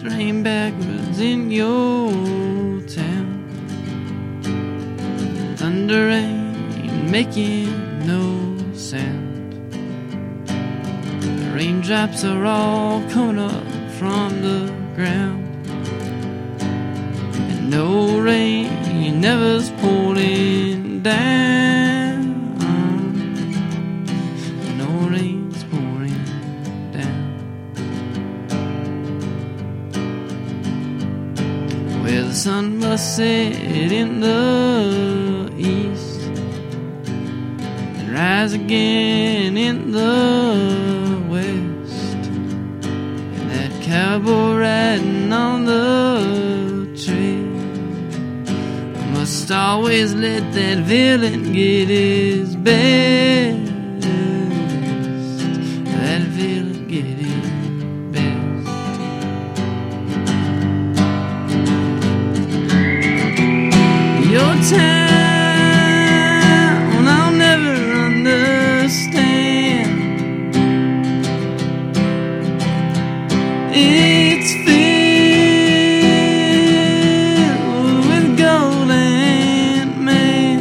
rain backwards in your town. Thunder ain't making no sound. The raindrops are all coming up from the ground. And no rain ever's pouring down. No rain's pouring down. Well, the sun must set in the east and rise again in the west. And that cowboy riding on the trail must always let that villain get his best. That villain get his best. Your town I'll never understand. It's filled with gold and man.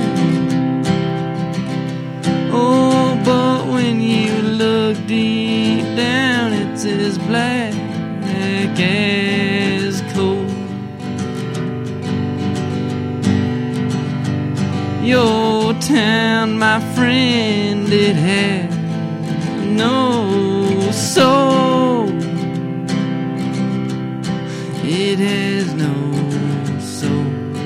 Oh, but when you look deep down, it's as black as coal. Your town, my friend, it had no soul. It has no soul.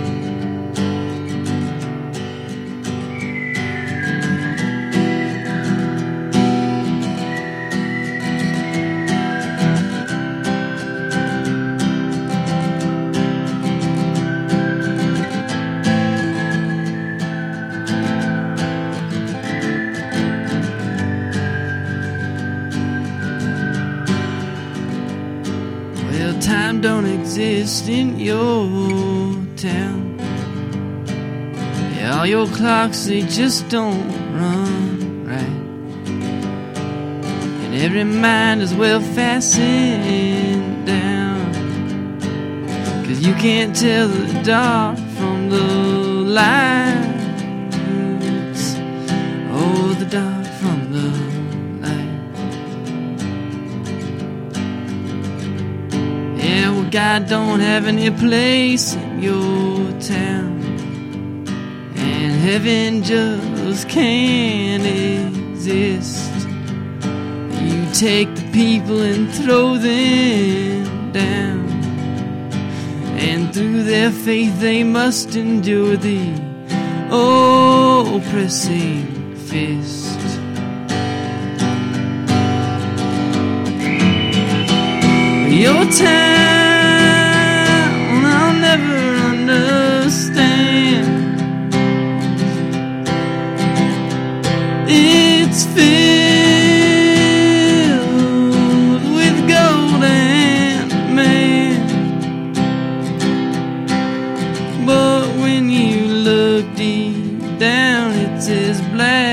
Well, time don't exist in your town. Yeah, all your clocks, they just don't run right. And every mind is well fastened down, 'cause you can't tell the dark from the light. Oh, the dark from the light. Yeah, well, God don't have any place in your town, and heaven just can't exist. You take the people and throw them down, and through their faith they must endure the oppressing fist. Your town I'll never understand. It's filled with gold and man. But when you look deep down, it's as black